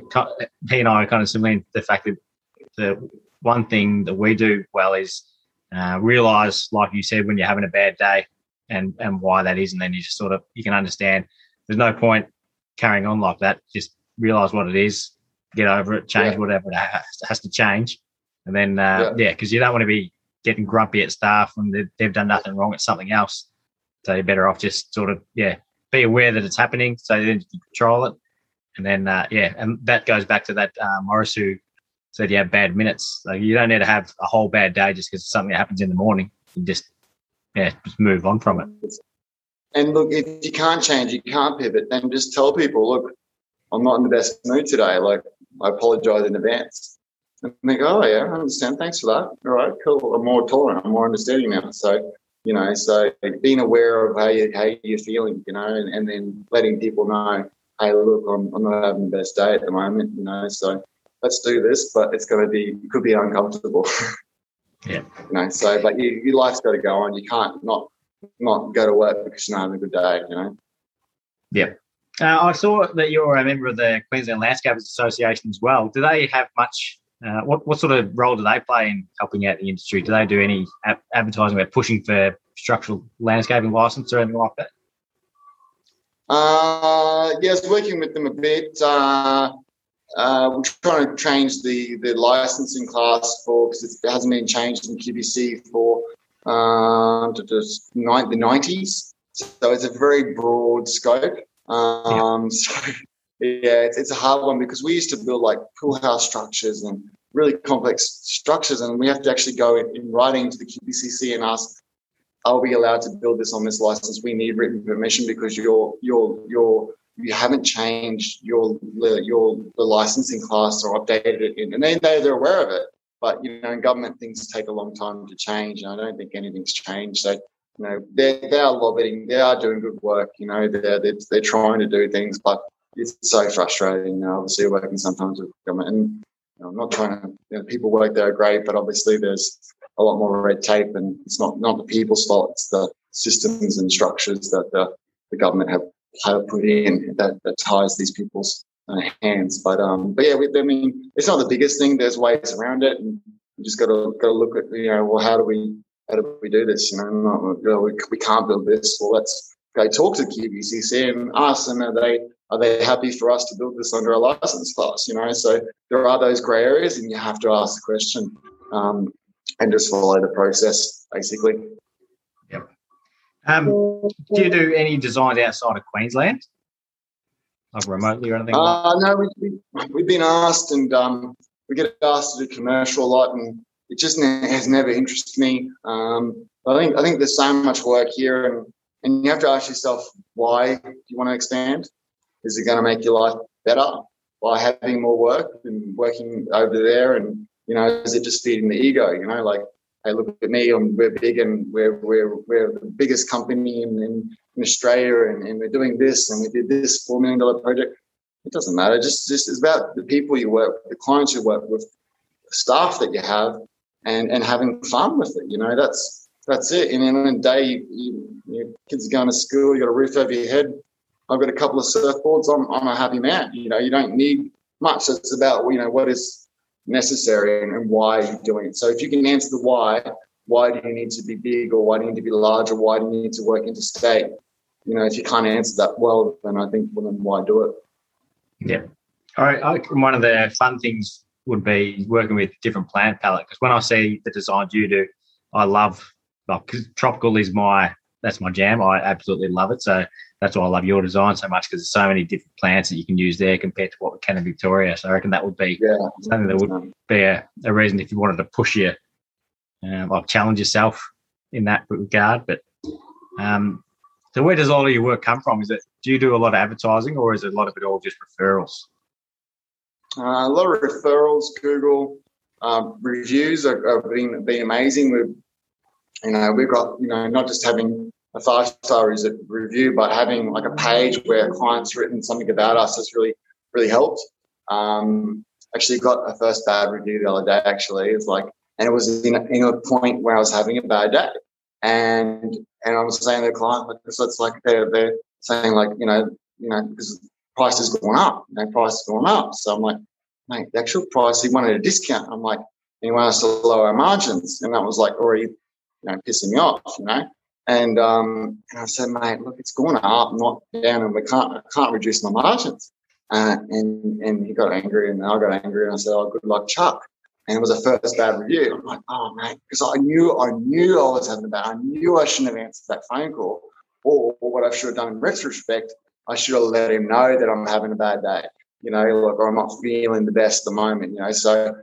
he and I are kind of similar in the fact that the one thing that we do well is realize, like you said, when you're having a bad day and why that is, and then you just you can understand there's no point carrying on like that. Just realize what it is, get over it, change whatever it has to change, and then because you don't want to be getting grumpy at staff when they've done nothing wrong. It's something else, so you're better off just be aware that it's happening, so then you can control it. And then, and that goes back to that Morris who said you have bad minutes. So you don't need to have a whole bad day just because it's something that happens in the morning. You just move on from it. And look, if you can't change, you can't pivot, then just tell people, look, I'm not in the best mood today. Like, I apologize in advance. And they go, oh, yeah, I understand. Thanks for that. All right, cool. I'm more tolerant. I'm more understanding now. So, so being aware of how you're feeling, and then letting people know, hey, look, I'm not having the best day at the moment, so let's do this, but it could be uncomfortable. Yeah. So, but your life's got to go on. You can't not go to work because you're not having a good day, Yeah. I saw that you're a member of the Queensland Landscapers Association as well. Do they have much, what sort of role do they play in helping out the industry? Do they do any advertising about pushing for structural landscaping license or anything like that? Yes, working with them a bit. We're trying to change the licensing class because it hasn't been changed in QBC for the 90s. So it's a very broad scope. It's a hard one because we used to build like pool house structures and really complex structures, and we have to actually go in writing to the QBCC and ask, are we allowed to build this on this license? We need written permission because you haven't changed the licensing class or updated it, and they're aware of it. But in government, things take a long time to change, and I don't think anything's changed. So they are lobbying, they are doing good work. They're trying to do things, but it's so frustrating. Obviously, working sometimes with government, and I'm not trying to. People work there are great, but obviously there's a lot more red tape, and it's not the people's fault. It's the systems and structures that the government have put in that ties these people's hands. But yeah, it's not the biggest thing. There's ways around it, and you just got to look at well, how do we do this? We can't build this. Well, let's go talk to QBCC and ask them, are they happy for us to build this under a license class? So there are those grey areas, and you have to ask the question and just follow the process, basically. Yep. Do you do any designs outside of Queensland, like remotely or anything? No, we've been asked, and we get asked to do commercial a lot, and it just has never interested me. I think there's so much work here, and you have to ask yourself, why do you want to expand? Is it going to make your life better by having more work and working over there? And is it just feeding the ego? Like, hey, look at me, we're big, and we're the biggest company in Australia, and we're doing this, and we did this $4 million project. It doesn't matter. Just it's about the people you work with, the clients you work with, the staff that you have, and having fun with it. That's it. And then in the day, your kids are going to school, you got a roof over your head. I've got a couple of surfboards. I'm a happy man. You don't need much. It's about what is necessary and why you're doing it. So if you can answer the why do you need to be big, or why do you need to be large, or why do you need to work interstate? If you can't answer that well, then I think, then why do it? Yeah. All right. One of the fun things would be working with different plant palette, because when I see the designs you do, I love, because tropical is that's my jam. I absolutely love it. So that's why I love your design so much, because there's so many different plants that you can use there compared to what we can in Victoria. So I reckon that would be something that would be a reason if you wanted to push you, challenge yourself in that regard. But so where does all of your work come from? Do you do a lot of advertising, or is a lot of it all just referrals? A lot of referrals, Google reviews have been amazing. We've got not just having a 5-star review, but having like a page where a client's written something about us has really, really helped. Actually got a first bad review the other day, actually. It's like, and it was in a point where I was having a bad day. And I was saying to the client, so it's like they're saying like, because price has gone up, price has gone up. So I'm like, mate, the actual price, he wanted a discount. I'm like, and he wanted us to lower our margins. And that was like already, pissing me off, And I said, mate, look, it's gone up, not down, and I can't reduce my margins. And he got angry, and I got angry, and I said, oh, good luck, Chuck. And it was a first bad review. I'm like, oh, mate, because I knew I was having a bad. I knew I shouldn't have answered that phone call, or what I should have done in retrospect, I should have let him know that I'm having a bad day. Or I'm not feeling the best at the moment. So,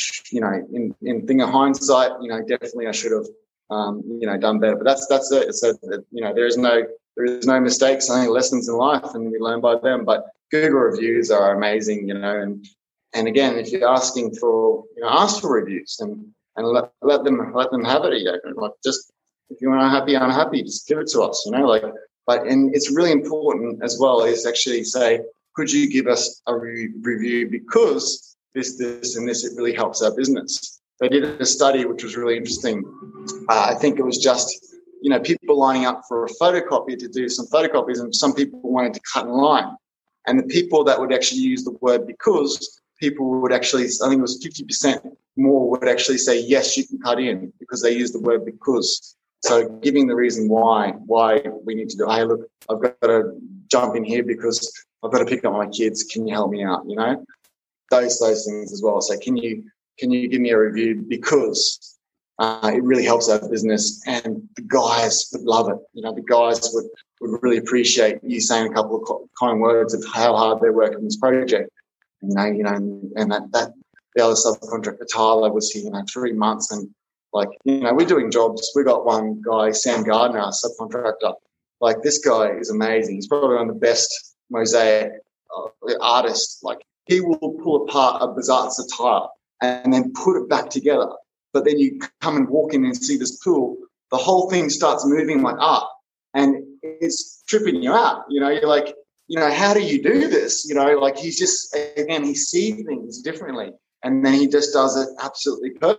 in thing of hindsight, definitely I should have. Done better, but that's it. So there is no mistakes, only lessons in life, and we learn by them. But Google reviews are amazing, and again, if you're asking for, ask for reviews and let them have it. Like, just if you're unhappy, just give it to us. And it's really important as well is actually say, could you give us a review because this, and this, it really helps our business. They did a study which was really interesting. I think it was just, people lining up for a photocopier to do some photocopies, and some people wanted to cut in line. And the people that would actually use the word because, people would actually, I think it was 50% more would actually say, yes, you can cut in, because they use the word because. So giving the reason why we need to do, hey, look, I've got to jump in here because I've got to pick up my kids. Can you help me out? Those things as well. So can you give me a review because it really helps our business, and the guys would love it. The guys would really appreciate you saying a couple of kind words of how hard they're working on this project. And that the other subcontractor, Tyler, was here, 3 months, and we're doing jobs. We got one guy, Sam Gardner, our subcontractor. This guy is amazing. He's probably one of the best mosaic artists. He will pull apart a Bazatza tile and then put it back together. But then you come and walk in and see this pool, the whole thing starts moving like art, and it's tripping you out. You're like, how do you do this? He's just, again, he sees things differently, and then he just does it absolutely perfect.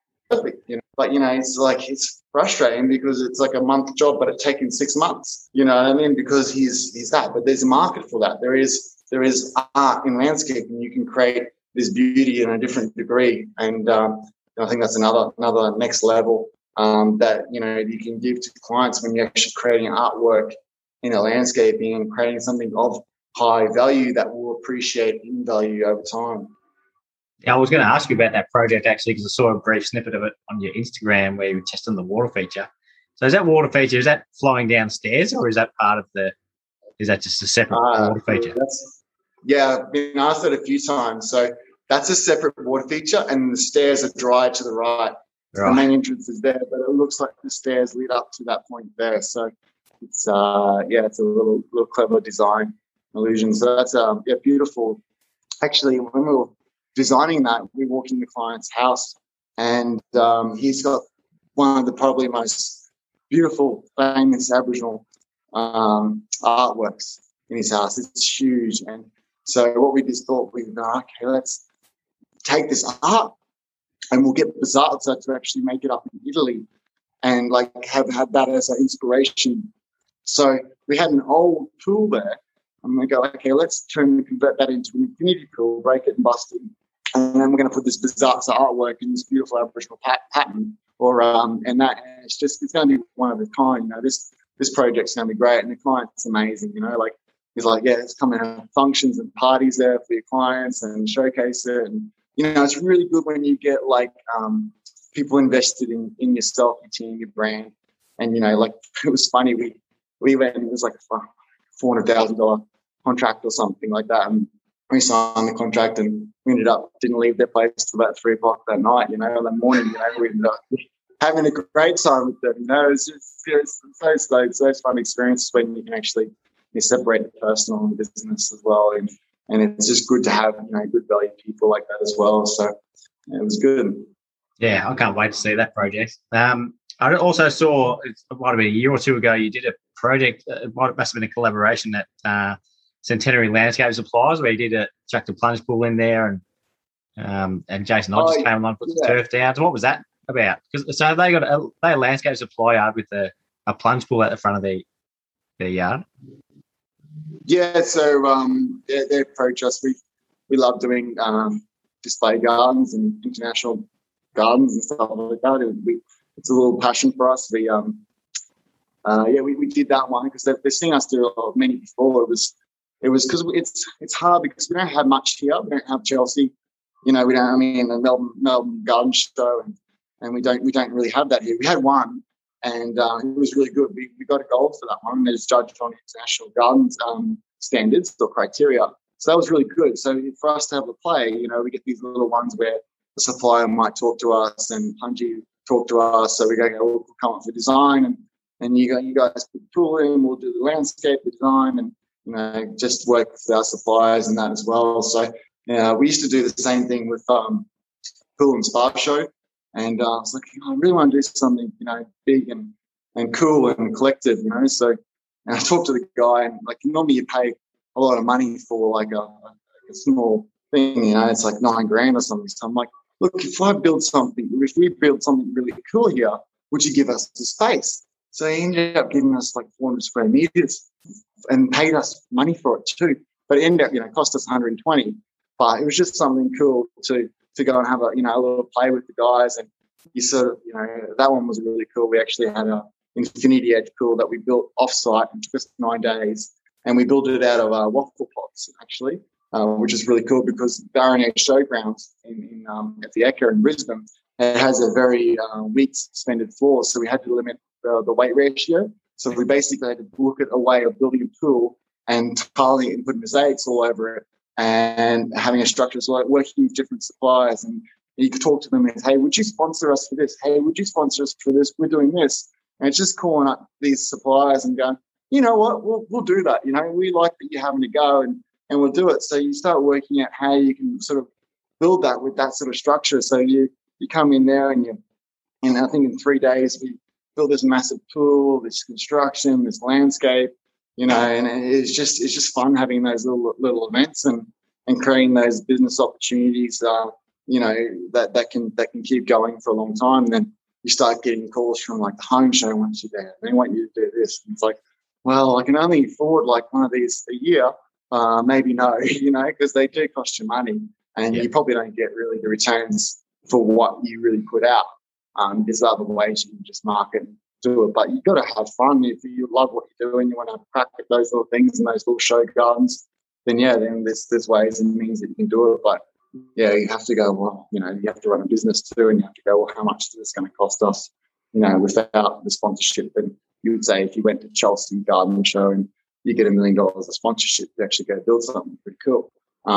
But it's frustrating because it's like a month job, but it's taken 6 months. Because he's that. But there's a market for that. There is art in landscape, and you can create this beauty in a different degree. And I think that's another next level that you can give to clients when you're actually creating artwork in a landscaping and creating something of high value that will appreciate in value over time. Yeah, I was going to ask you about that project actually, because I saw a brief snippet of it on your Instagram where you were testing the water feature. So is that water feature, is that flowing downstairs, or is that part of is that just a separate water feature? I've been asked that a few times. So that's a separate water feature, and the stairs are dry to the right. So the main entrance is there, but it looks like the stairs lead up to that point there. So it's it's a little clever design illusion. So that's beautiful. Actually, when we were designing that, we walked in the client's house, and he's got one of the probably most beautiful, famous Aboriginal artworks in his house. It's huge. And so what we just thought, okay, let's take this art and we'll get Bazatza to actually make it up in Italy and have that as an inspiration. So we had an old pool there, and we go, okay, let's convert that into an infinity pool, break it and bust it. And then we're going to put this Bazatza artwork in this beautiful Aboriginal pattern, and it's going to be one of a kind. This project's going to be great, and the client's amazing. He's like, yeah, it's coming to functions and parties there for your clients and showcase it. And it's really good when you get people invested in yourself, your team, your brand. And it was funny. We went, it was like a $400,000 contract or something like that, and we signed the contract, and we didn't leave their place till about 3 o'clock that night. In the morning, we ended up having a great time with them. It's those fun experiences when you can actually separate the personal and business as well, and it's just good to have good value people like that as well. So it was good. Yeah, I can't wait to see that project. I also saw, it might have been a year or two ago, you did a project. It must have been a collaboration at Centenary Landscape Supplies, where you did a chucked a plunge pool in there, and Jason Hodges came along, put the turf down. So what was that about? So they got a landscape supply yard with a plunge pool at the front of their yard. Yeah, so they approach us. We love doing display gardens and international gardens and stuff like that. It's a little passion for us. We did that one because they've seen us do many before. It was because it's hard because we don't have much here. We don't have Chelsea, we don't. The Melbourne Garden Show, and we don't really have that here. We had one, and it was really good. We got a gold for that one. It's judged on international gardens standards or criteria. So that was really good. So for us to have a play, we get these little ones where the supplier might talk to us and Punji talk to us. So we go, we'll come up with design, and you guys put the pool in. We'll do the landscape, the design, and just work with our suppliers and that as well. So we used to do the same thing with Pool and Spa Show. And I was like, I really want to do something, big and cool and collective, So and I talked to the guy, and like normally you pay a lot of money for like a small thing, it's like $9,000 or something. So I'm like, look, if we build something really cool here, would you give us the space? So he ended up giving us like 400 square meters and paid us money for it too. But it ended up, cost us 120. But it was just something cool to go and have a little play with the guys. And you sort of, that one was really cool. We actually had a Infinity Edge pool that we built off-site and took us 9 days. And we built it out of waffle pots, actually, which is really cool because Barony Showgrounds at the Ekka in Brisbane, it has a very weak suspended floor. So we had to limit the weight ratio. So we basically had to look at a way of building a pool and tiling it and putting mosaics all over it and having a structure. So like working with different suppliers, and you could talk to them and, hey, would you sponsor us for this? Hey, would you sponsor us for this? We're doing this. And it's just calling up these suppliers and going, you know what, we'll do that. We like that you're having to go and we'll do it. So you start working out how you can sort of build that with that sort of structure. So you come in there and I think in 3 days we built this massive pool, this construction, this landscape, and it's just fun having those little events and creating those business opportunities, that can keep going for a long time. And then you start getting calls from like the home show once you're there. They want you to do this. And it's like, well, I can only afford like one of these a year. Maybe no, because they do cost you money, and you probably don't get really the returns for what you really put out. There's other ways you can just market and do it, but you've got to have fun. If you love what you do and you want to practice those little things and those little show gardens, then there's ways and means that you can do it. But you have to go, well, you have to run a business too, and you have to go, well, how much is this going to cost us? Without the sponsorship, then you would say if you went to Chelsea Garden Show and you get $1 million of sponsorship, you actually go build something pretty cool.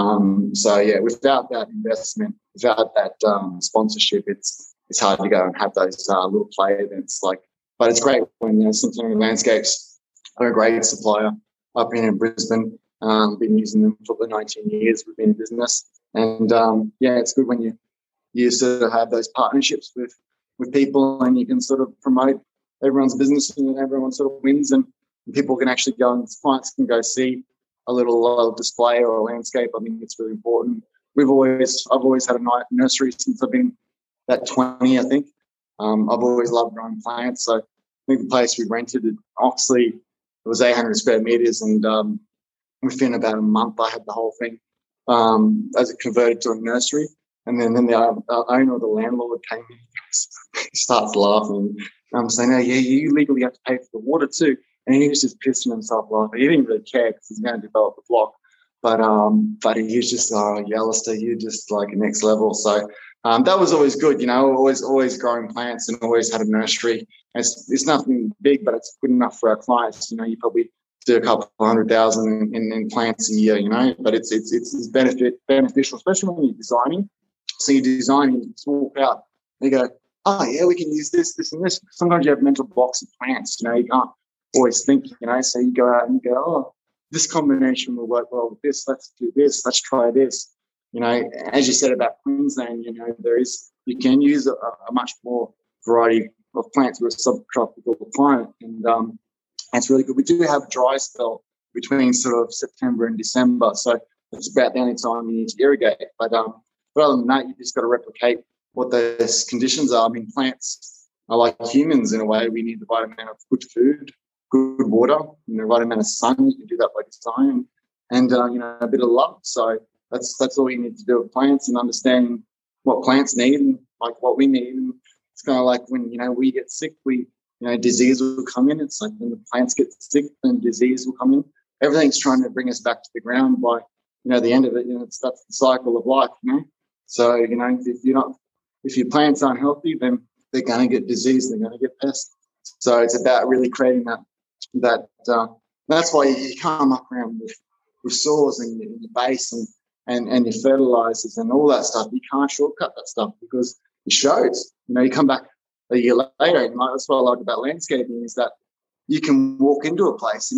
Without that investment, without that sponsorship, it's hard to go and have those little play events. But it's great when Centenary Landscapes are a great supplier up here in Brisbane. Been using them for the 19 years we've been in business, and it's good when you sort of have those partnerships with people, and you can sort of promote everyone's business and everyone sort of wins, and people can actually go and clients can go see a little display or a landscape. I think it's really important. I've always had a nice nursery since I've been that 20, I think. I've always loved growing plants. So I think the place we rented in Oxley, it was 800 square meters, and within about a month I had the whole thing as it converted to a nursery. And then the owner or the landlord came in, he starts laughing. I'm saying, you legally have to pay for the water too. And he was just pissing himself laughing. He didn't really care because he's going to develop the block. But he was just, Alistair, you're just like next level. So that was always good, always growing plants and always had a nursery. It's nothing big, but it's good enough for our clients. You probably do a couple of 100,000 in plants a year, but it's beneficial, especially when you're designing. So you're designing, you just walk out, you go, we can use this, this, and this. Sometimes you have mental blocks of plants, you can't always think, so you go out and you go, this combination will work well with this, let's do this, let's try this. As you said about Queensland, you can use a much more variety of plants with a subtropical climate, and it's really good. We do have a dry spell between sort of September and December, so it's about the only time you need to irrigate. But other than that, you just got to replicate what those conditions are. I mean, plants are like humans in a way. We need the right amount of good food, good water, the right amount of sun. You can do that by design, and a bit of love. So that's all you need to do with plants, and understanding what plants need and like what we need. And it's kind of like when we get sick, disease will come in. It's like when the plants get sick, then disease will come in. Everything's trying to bring us back to the ground by the end of it. That's the cycle of life. So if your plants aren't healthy, then they're going to get disease. They're going to get pests. So it's about really creating that. That's why you come up around with soils in your base and your fertilizers and all that stuff. You can't shortcut that stuff because it shows. You come back a year later, and that's what I like about landscaping is that you can walk into a place and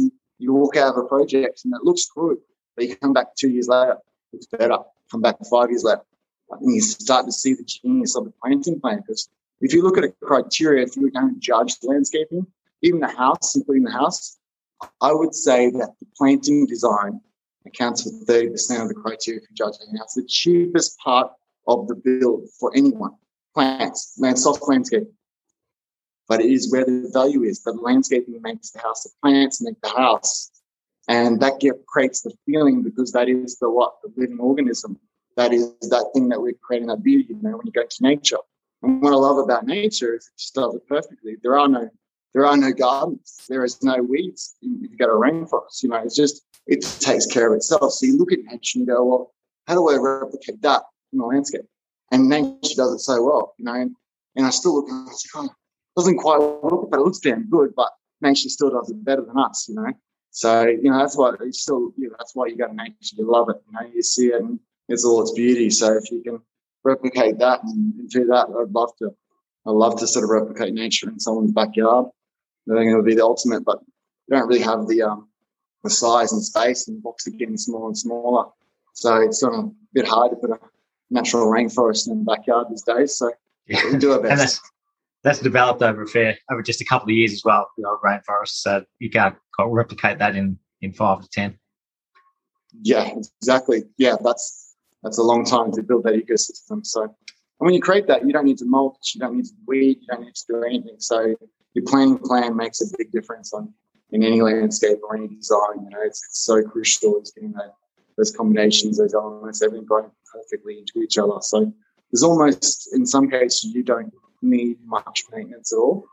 You walk out of a project and it looks good, but you come back 2 years later, it's better. Come back 5 years later, and you start to see the genius of the planting plan. Because if you look at a criteria, if you were going to judge landscaping, even the house, including the house, I would say that the planting design accounts for 30% of the criteria for judging. Now, it's the cheapest part of the build for anyone. Plants, soft landscaping. But it is where the value is. The landscaping makes the house. The plants make the house. And that creates the feeling, because that is the living organism. That is that thing that we're creating, that beauty, when you go to nature. And what I love about nature is it just does it perfectly. There are no gardens. There is no weeds. You've got a rainforest. It takes care of itself. So you look at nature and go, well, how do I replicate that in the landscape? And nature does it so well, And I still look and I say, oh, it doesn't quite look, but it looks damn good. But nature still does it better than us, So that's why that's why you go to nature. You love it, You see it, and it's all its beauty. So if you can replicate that and do that, I'd love to sort of replicate nature in someone's backyard. I think it would be the ultimate, but you don't really have the size and space, and the box are getting smaller and smaller. So it's sort of a bit hard to put a natural rainforest in the backyard these days. So we do our best. And that's developed over just a couple of years as well, the old rainforest. So you can't replicate that in 5 to 10. Yeah, exactly. Yeah, that's a long time to build that ecosystem. So, and when you create that, you don't need to mulch, you don't need to weed, you don't need to do anything. So your planning plan makes a big difference in any landscape or any design. It's so crucial. It's getting those combinations, those elements, everything going perfectly into each other. So there's almost, in some cases, you don't need much maintenance at all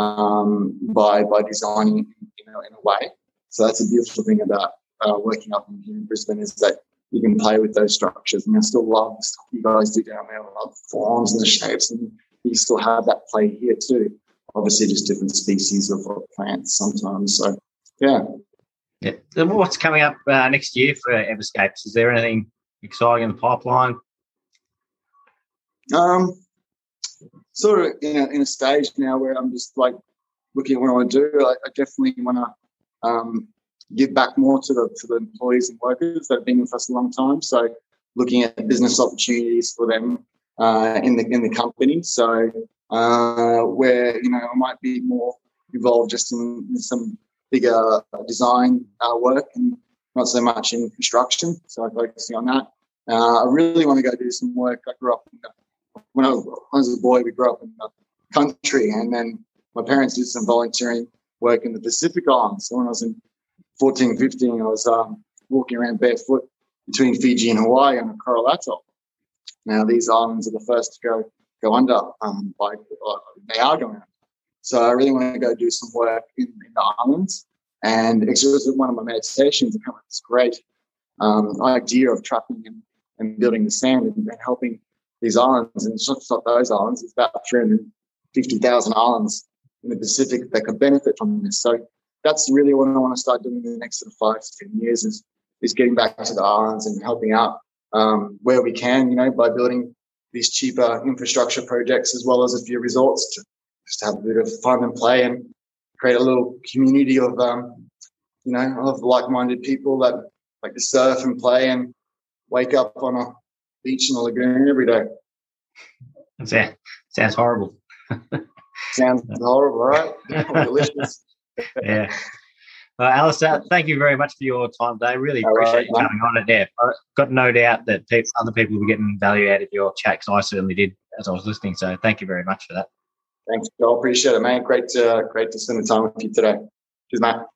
by designing in a way. So that's a beautiful thing about working up in Brisbane, is that you can play with those structures. And I still love the stuff you guys do down there. I love the forms and the shapes, and you still have that play here too. Obviously, just different species of plants sometimes. So, yeah. Yeah. What's coming up next year for Everscapes? Is there anything exciting in the pipeline? Sort of in a stage now where I'm just like looking at what I want to do. I definitely want to give back more to the employees and workers that have been with us a long time. So looking at business opportunities for them in the company. So where I might be more involved just in some bigger design work and not so much in construction. So I'm focusing on that. I really want to go do some work. I grew up when I was a boy, we grew up in the country, and then my parents did some volunteering work in the Pacific Islands. So when I was in 14, 15, I was walking around barefoot between Fiji and Hawaii on a coral atoll. Now, these islands are the first to go under. They are going under. So I really want to go do some work in the islands. And it was one of my meditations. I come up with this great idea of trapping and building the sand and helping these islands. And it's not those islands. It's about 350,000 islands in the Pacific that could benefit from this. So that's really what I want to start doing in the next sort of 5 to 10 years is getting back to the islands and helping out where we can, by building these cheaper infrastructure projects as well as a few resorts to just have a bit of fun and play and create a little community of, of like-minded people that like to surf and play and wake up on a beach in a lagoon every day. Sounds horrible. Sounds horrible, right? Delicious. Yeah. Alistair, thank you very much for your time today. Really appreciate you coming on it. Yeah, I've got no doubt that other people will be getting value out of your chat, because I certainly did as I was listening. So thank you very much for that. Thanks, Joel. Appreciate it, mate. Great to spend the time with you today. Cheers, mate.